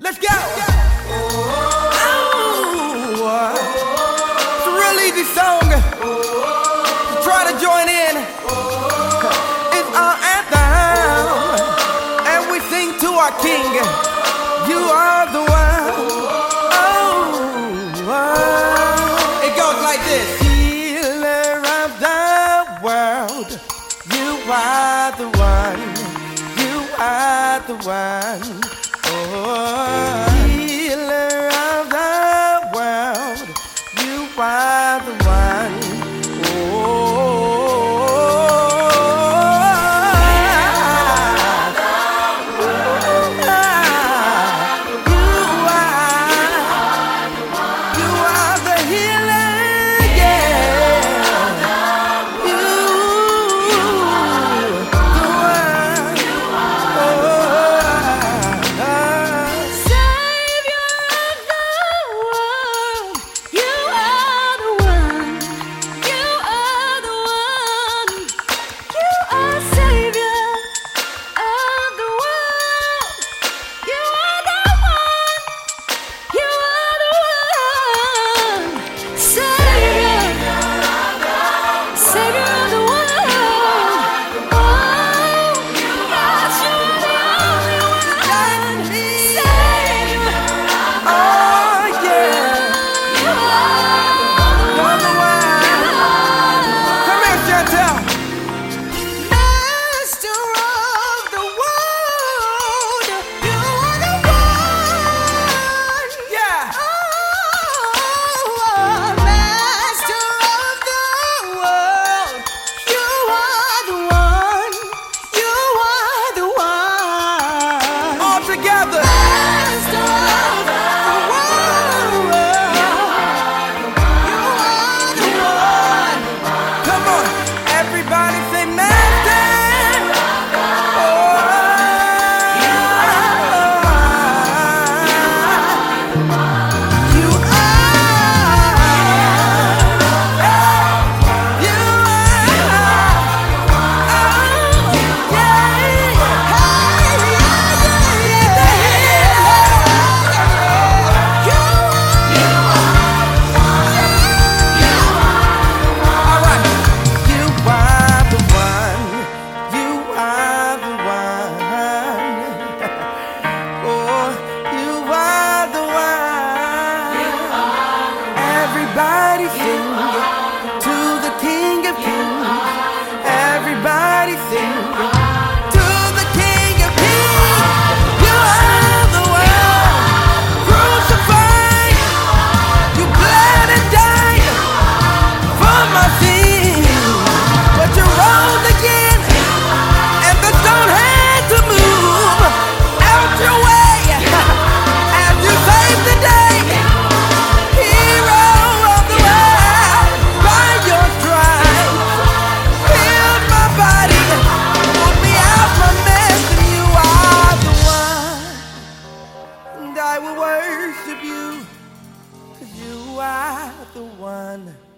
Let's go! It's a real easy song. Try to join in. It's our anthem, and we sing to our King. You are the one. It goes like this. Healer of the world, you are the one. You are the one. Healer of the world, you are the one. Everybody sing to the King of Kings. Everybody sing to the King of Kings. You are the one crucified. You bled and died for my sins, but you rose again, and the stone had to move out your way as you saved the day. I will worship you, 'cause you are the one.